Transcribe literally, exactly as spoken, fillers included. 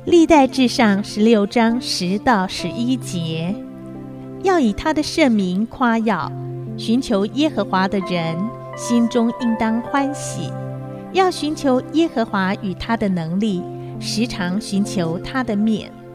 历代志上十六章十到十一节，要以他的圣名夸耀，寻求耶和华的人心中应当欢喜，要寻求耶和华与他的能力，时常寻求他的面。